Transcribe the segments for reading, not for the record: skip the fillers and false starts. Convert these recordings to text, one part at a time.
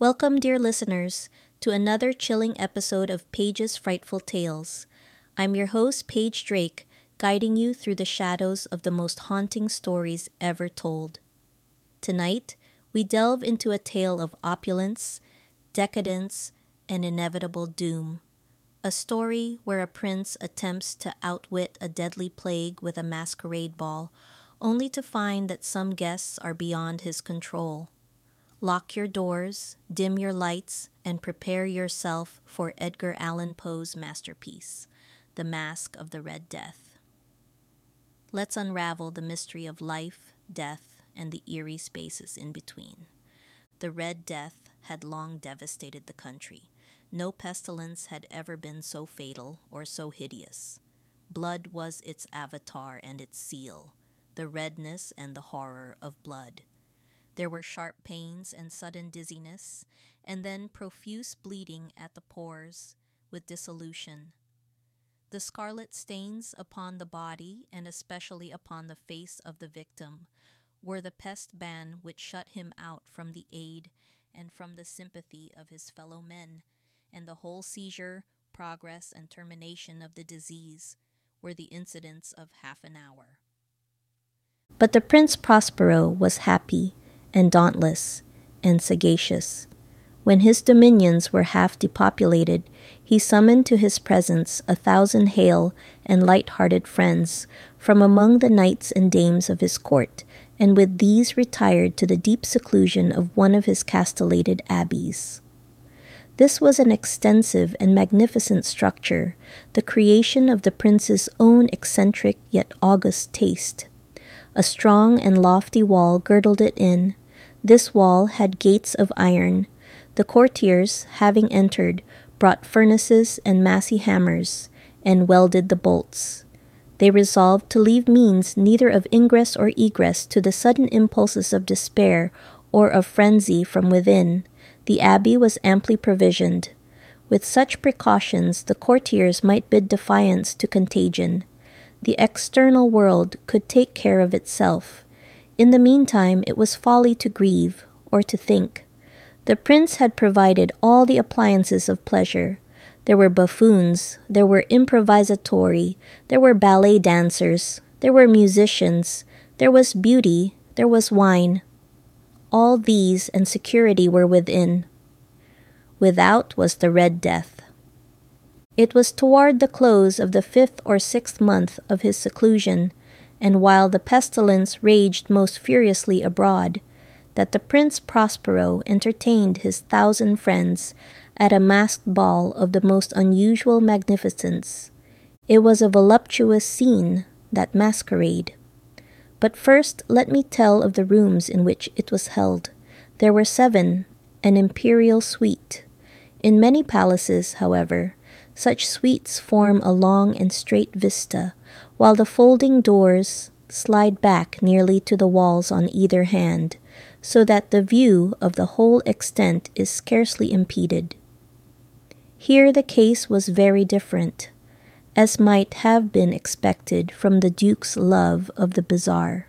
Welcome, dear listeners, to another chilling episode of Paige's Frightful Tales. I'm your host, Paige Drake, guiding you through the shadows of the most haunting stories ever told. Tonight, we delve into a tale of opulence, decadence, and inevitable doom. A story where a prince attempts to outwit a deadly plague with a masquerade ball, only to find that some guests are beyond his control. Lock your doors, dim your lights, and prepare yourself for Edgar Allan Poe's masterpiece, The Masque of the Red Death. Let's unravel the mystery of life, death, and the eerie spaces in between. The Red Death had long devastated the country. No pestilence had ever been so fatal or so hideous. Blood was its avatar and its seal, the redness and the horror of blood. There were sharp pains and sudden dizziness, and then profuse bleeding at the pores with dissolution. The scarlet stains upon the body, and especially upon the face of the victim, were the pest ban which shut him out from the aid and from the sympathy of his fellow men, and the whole seizure, progress, and termination of the disease were the incidents of half an hour. But the Prince Prospero was happy, and dauntless, and sagacious. When his dominions were half depopulated, he summoned to his presence 1,000 hale and light-hearted friends from among the knights and dames of his court, and with these retired to the deep seclusion of one of his castellated abbeys. This was an extensive and magnificent structure, the creation of the prince's own eccentric yet august taste. A strong and lofty wall girdled it in. This wall had gates of iron. The courtiers, having entered, brought furnaces and massy hammers, and welded the bolts. They resolved to leave means neither of ingress or egress to the sudden impulses of despair or of frenzy from within. The abbey was amply provisioned. With such precautions, the courtiers might bid defiance to contagion. The external world could take care of itself. In the meantime, it was folly to grieve or to think. The prince had provided all the appliances of pleasure. There were buffoons, there were improvisatori, there were ballet dancers, there were musicians, there was beauty, there was wine. All these and security were within. Without was the Red Death. It was toward the close of the 5th or 6th month of his seclusion, and while the pestilence raged most furiously abroad, that the Prince Prospero entertained his 1,000 friends at a masked ball of the most unusual magnificence. It was a voluptuous scene, that masquerade. But first let me tell of the rooms in which it was held. There were 7, an imperial suite. In many palaces, however, such suites form a long and straight vista, while the folding doors slide back nearly to the walls on either hand, so that the view of the whole extent is scarcely impeded. Here the case was very different, as might have been expected from the Duke's love of the bizarre.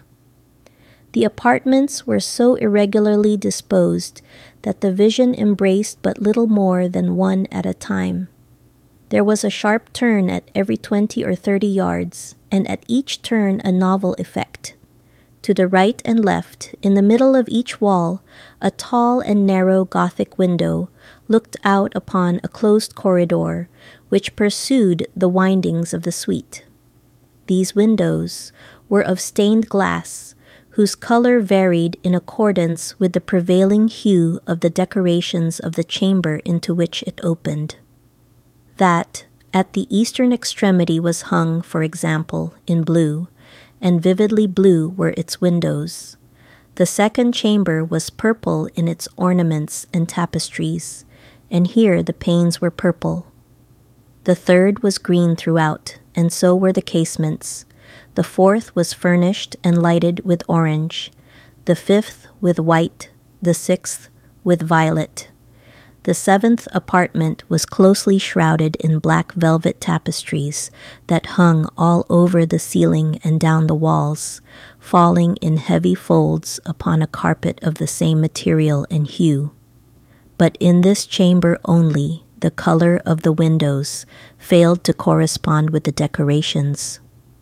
The apartments were so irregularly disposed that the vision embraced but little more than one at a time. There was a sharp turn at every 20 or 30 yards, and at each turn a novel effect. To the right and left, in the middle of each wall, a tall and narrow Gothic window looked out upon a closed corridor, which pursued the windings of the suite. These windows were of stained glass, whose color varied in accordance with the prevailing hue of the decorations of the chamber into which it opened. That at the eastern extremity was hung, for example, in blue, and vividly blue were its windows. The second chamber was purple in its ornaments and tapestries, and here the panes were purple. The third was green throughout, and so were the casements. The fourth was furnished and lighted with orange, the fifth with white, the sixth with violet. The 7th apartment was closely shrouded in black velvet tapestries that hung all over the ceiling and down the walls, falling in heavy folds upon a carpet of the same material and hue. but in this chamber only the color of the windows failed to correspond with the decorations.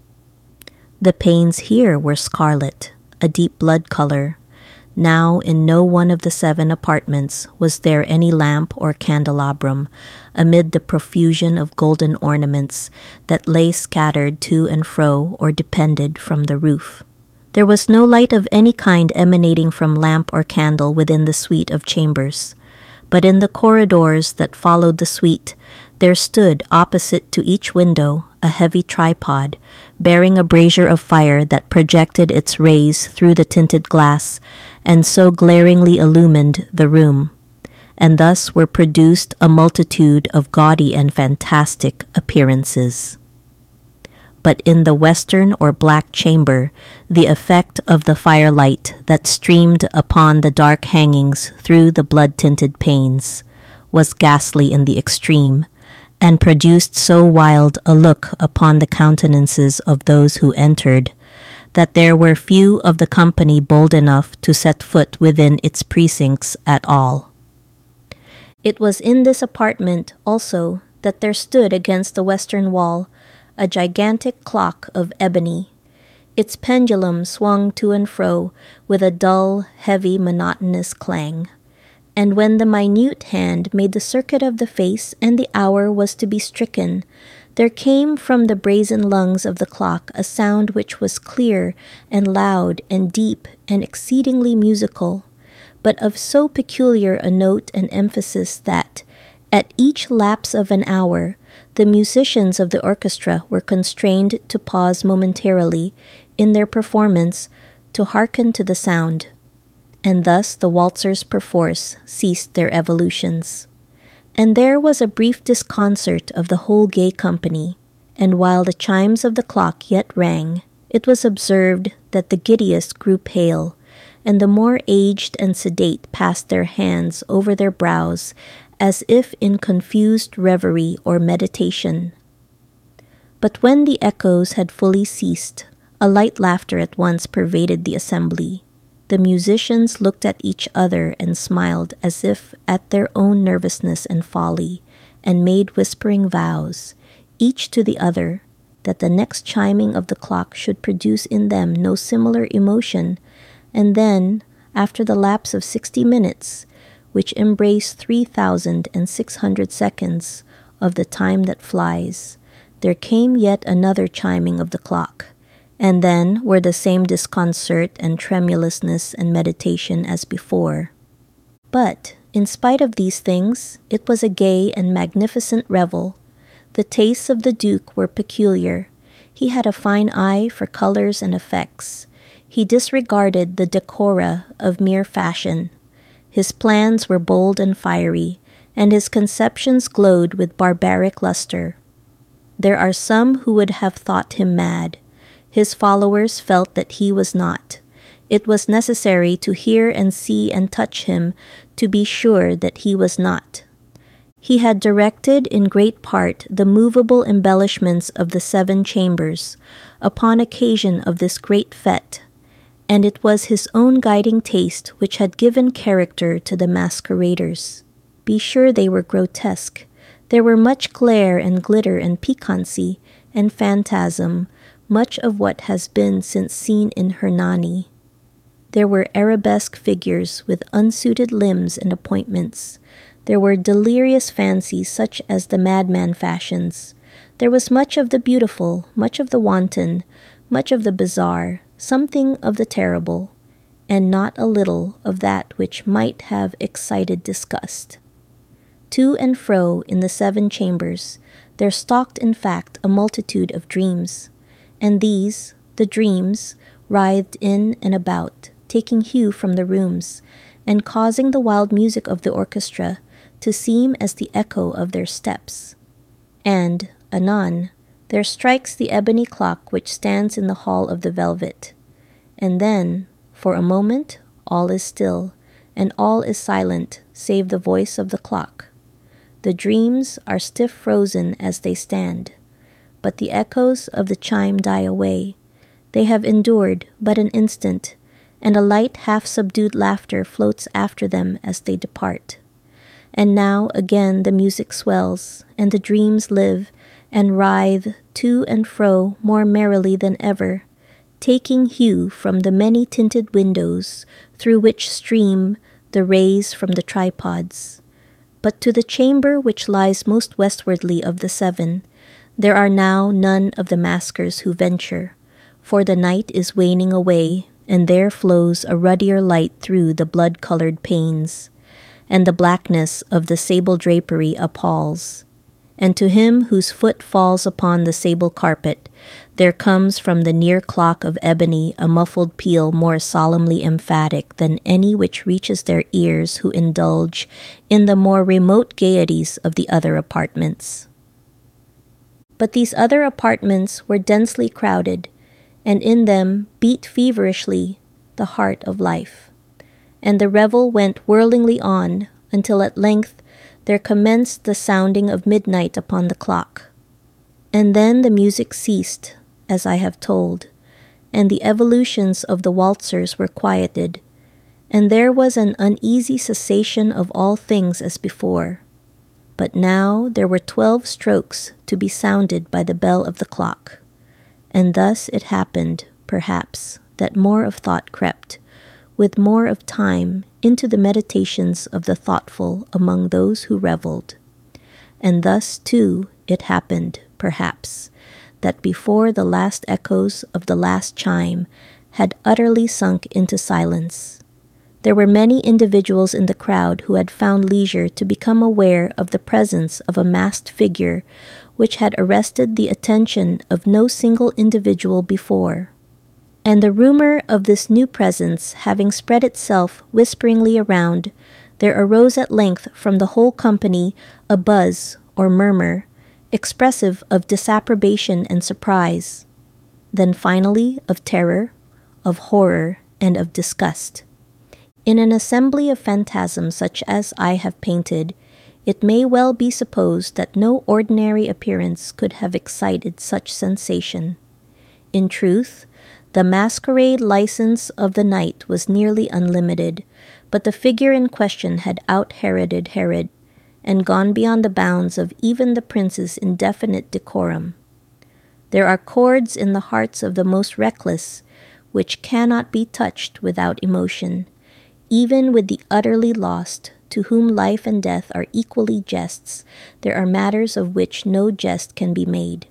The panes here were scarlet, a deep blood color. Now in no one of the 7 apartments was there any lamp or candelabrum amid the profusion of golden ornaments that lay scattered to and fro or depended from the roof. There was no light of any kind emanating from lamp or candle within the suite of chambers, but in the corridors that followed the suite there stood opposite to each window a heavy tripod bearing a brazier of fire that projected its rays through the tinted glass and so glaringly illumined the room, and thus were produced a multitude of gaudy and fantastic appearances. But in the western or black chamber, the effect of the firelight that streamed upon the dark hangings through the blood-tinted panes was ghastly in the extreme, and produced so wild a look upon the countenances of those who entered, that there were few of the company bold enough to set foot within its precincts at all. It was in this apartment, also, that there stood against the western wall a gigantic clock of ebony. Its pendulum swung to and fro with a dull, heavy, monotonous clang. And when the minute hand made the circuit of the face and the hour was to be stricken, there came from the brazen lungs of the clock a sound which was clear and loud and deep and exceedingly musical, but of so peculiar a note and emphasis that, at each lapse of an hour, the musicians of the orchestra were constrained to pause momentarily in their performance to hearken to the sound, and thus the waltzers perforce ceased their evolutions. And there was a brief disconcert of the whole gay company, and while the chimes of the clock yet rang, it was observed that the giddiest grew pale, and the more aged and sedate passed their hands over their brows as if in confused reverie or meditation. But when the echoes had fully ceased, a light laughter at once pervaded the assembly. The musicians looked at each other and smiled as if at their own nervousness and folly, and made whispering vows, each to the other, that the next chiming of the clock should produce in them no similar emotion, and then, after the lapse of 60 minutes, which embrace 3,600 seconds of the time that flies, there came yet another chiming of the clock, and then were the same disconcert and tremulousness and meditation as before. But, in spite of these things, it was a gay and magnificent revel. The tastes of the Duke were peculiar. He had a fine eye for colors and effects. He disregarded the decora of mere fashion. His plans were bold and fiery, and his conceptions glowed with barbaric luster. There are some who would have thought him mad. His followers felt that he was not. It was necessary to hear and see and touch him to be sure that he was not. He had directed in great part the movable embellishments of the 7 chambers upon occasion of this great fete, and it was his own guiding taste which had given character to the masqueraders. Be sure they were grotesque. There were much glare and glitter and piquancy and phantasm, much of what has been since seen in Hernani. There were arabesque figures with unsuited limbs and appointments. There were delirious fancies such as the madman fashions. There was much of the beautiful, much of the wanton, much of the bizarre, something of the terrible, and not a little of that which might have excited disgust. To and fro in the 7 chambers there stalked in fact a multitude of dreams, and these, the dreams, writhed in and about, taking hue from the rooms, and causing the wild music of the orchestra to seem as the echo of their steps. And, anon, there strikes the ebony clock which stands in the hall of the velvet. And then, for a moment, all is still, and all is silent save the voice of the clock. The dreams are stiff frozen as they stand, but the echoes of the chime die away. They have endured but an instant, and a light half-subdued laughter floats after them as they depart. And now again the music swells, and the dreams live and writhe to and fro more merrily than ever, taking hue from the many-tinted windows through which stream the rays from the tripods. But to the chamber which lies most westwardly of the seven, there are now none of the maskers who venture, for the night is waning away, and there flows a ruddier light through the blood-colored panes, and the blackness of the sable drapery appalls. And to him whose foot falls upon the sable carpet, there comes from the near clock of ebony a muffled peal more solemnly emphatic than any which reaches their ears who indulge in the more remote gaieties of the other apartments. But these other apartments were densely crowded, and in them beat feverishly the heart of life. And the revel went whirlingly on until at length there commenced the sounding of midnight upon the clock. And then the music ceased, as I have told, and the evolutions of the waltzers were quieted, and there was an uneasy cessation of all things as before. But now there were 12 strokes to be sounded by the bell of the clock, and thus it happened, perhaps, that more of thought crept, with more of time, into the meditations of the thoughtful among those who revelled. And thus, too, it happened, perhaps, that before the last echoes of the last chime had utterly sunk into silence, there were many individuals in the crowd who had found leisure to become aware of the presence of a masked figure which had arrested the attention of no single individual before. And the rumor of this new presence having spread itself whisperingly around, there arose at length from the whole company a buzz or murmur, expressive of disapprobation and surprise, then finally of terror, of horror, and of disgust. In an assembly of phantasms such as I have painted, it may well be supposed that no ordinary appearance could have excited such sensation. In truth, the masquerade license of the night was nearly unlimited, but the figure in question had out-Heroded Herod, and gone beyond the bounds of even the prince's indefinite decorum. There are chords in the hearts of the most reckless which cannot be touched without emotion, even with the utterly lost, to whom life and death are equally jests. There are matters of which no jest can be made.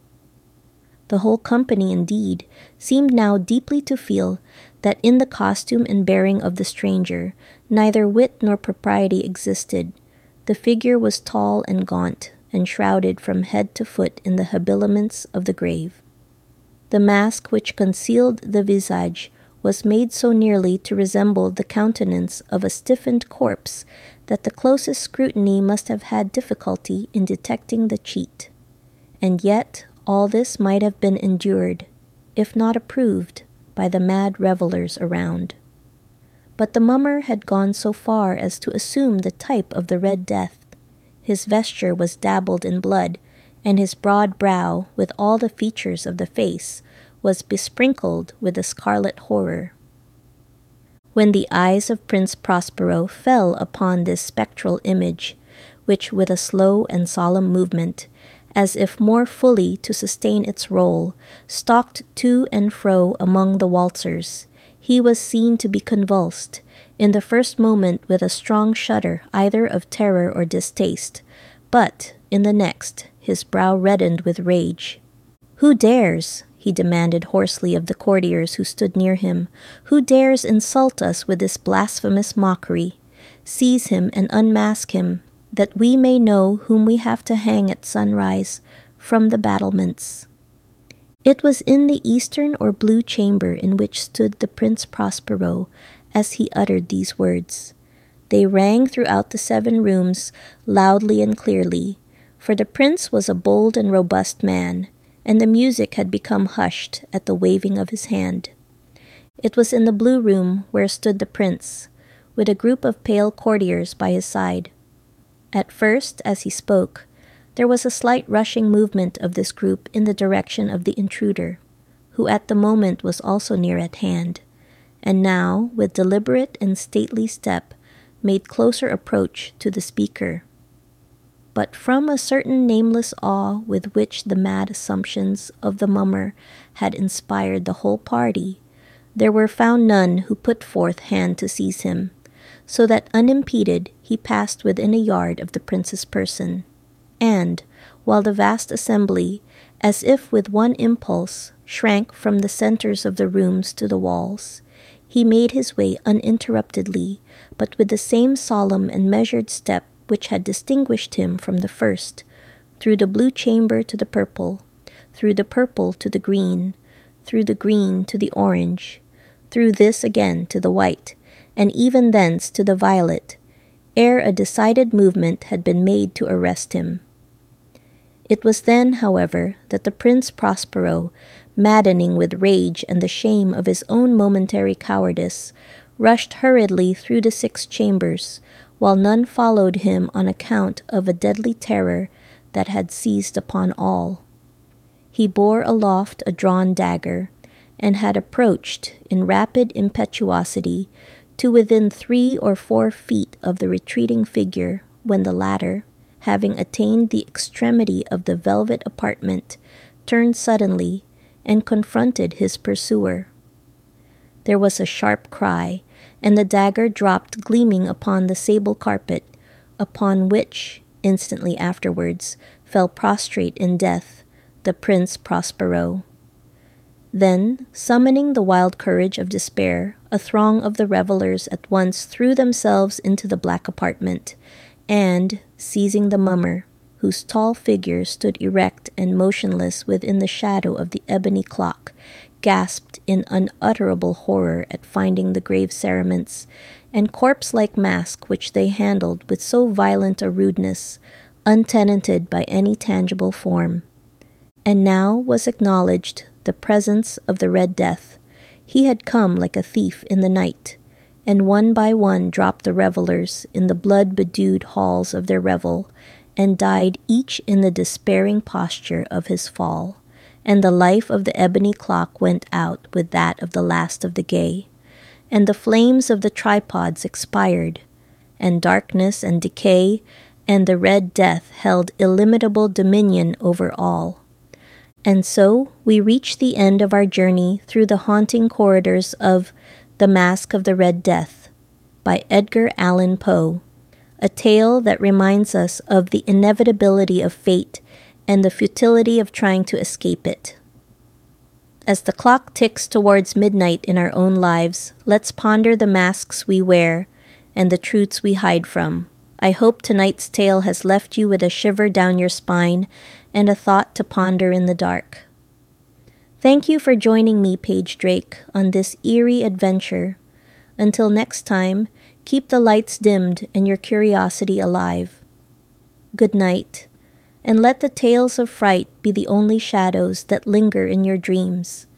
The whole company, indeed, seemed now deeply to feel that in the costume and bearing of the stranger neither wit nor propriety existed. The figure was tall and gaunt, and shrouded from head to foot in the habiliments of the grave. The mask which concealed the visage was made so nearly to resemble the countenance of a stiffened corpse that the closest scrutiny must have had difficulty in detecting the cheat. And yet all this might have been endured, if not approved, by the mad revellers around. But the mummer had gone so far as to assume the type of the Red Death. His vesture was dabbled in blood, and his broad brow, with all the features of the face, was besprinkled with the scarlet horror. When the eyes of Prince Prospero fell upon this spectral image, which with a slow and solemn movement, as if more fully to sustain its rôle, stalked to and fro among the waltzers, he was seen to be convulsed, in the first moment with a strong shudder either of terror or distaste, but, in the next, his brow reddened with rage. "Who dares," he demanded hoarsely of the courtiers who stood near him, "who dares insult us with this blasphemous mockery? Seize him and unmask him, that we may know whom we have to hang at sunrise from the battlements." It was in the eastern or blue chamber in which stood the Prince Prospero as he uttered these words. They rang throughout the 7 rooms loudly and clearly, for the prince was a bold and robust man, and the music had become hushed at the waving of his hand. It was in the blue room where stood the prince, with a group of pale courtiers by his side. At first, as he spoke, there was a slight rushing movement of this group in the direction of the intruder, who at the moment was also near at hand, and now, with deliberate and stately step, made closer approach to the speaker, but from a certain nameless awe with which the mad assumptions of the mummer had inspired the whole party, there were found none who put forth hand to seize him, so that unimpeded he passed within a yard of the prince's person, and, while the vast assembly, as if with one impulse, shrank from the centres of the rooms to the walls, he made his way uninterruptedly, but with the same solemn and measured step which had distinguished him from the first, through the blue chamber to the purple, through the purple to the green, through the green to the orange, through this again to the white, and even thence to the violet, ere a decided movement had been made to arrest him. It was then, however, that the Prince Prospero, maddening with rage and the shame of his own momentary cowardice, rushed hurriedly through the 6 chambers, while none followed him on account of a deadly terror that had seized upon all. He bore aloft a drawn dagger, and had approached, in rapid impetuosity, to within 3 or 4 feet of the retreating figure, when the latter, having attained the extremity of the velvet apartment, turned suddenly, and confronted his pursuer. There was a sharp cry, and the dagger dropped gleaming upon the sable carpet, upon which, instantly afterwards, fell prostrate in death, the Prince Prospero. Then, summoning the wild courage of despair, a throng of the revellers at once threw themselves into the black apartment, and, seizing the mummer, whose tall figure stood erect and motionless within the shadow of the ebony clock, gasped in unutterable horror at finding the grave cerements and corpse-like mask which they handled with so violent a rudeness, untenanted by any tangible form. And now was acknowledged the presence of the Red Death. He had come like a thief in the night, and one by one dropped the revellers in the blood-bedewed halls of their revel, and died each in the despairing posture of his fall, and the life of the ebony clock went out with that of the last of the gay, and the flames of the tripods expired, and darkness and decay and the Red Death held illimitable dominion over all. And so we reach the end of our journey through the haunting corridors of The Masque of the Red Death by Edgar Allan Poe, a tale that reminds us of the inevitability of fate and the futility of trying to escape it. As the clock ticks towards midnight in our own lives, let's ponder the masks we wear and the truths we hide from. I hope tonight's tale has left you with a shiver down your spine and a thought to ponder in the dark. Thank you for joining me, Paige Drake, on this eerie adventure. Until next time, keep the lights dimmed and your curiosity alive. Good night, and let the tales of fright be the only shadows that linger in your dreams.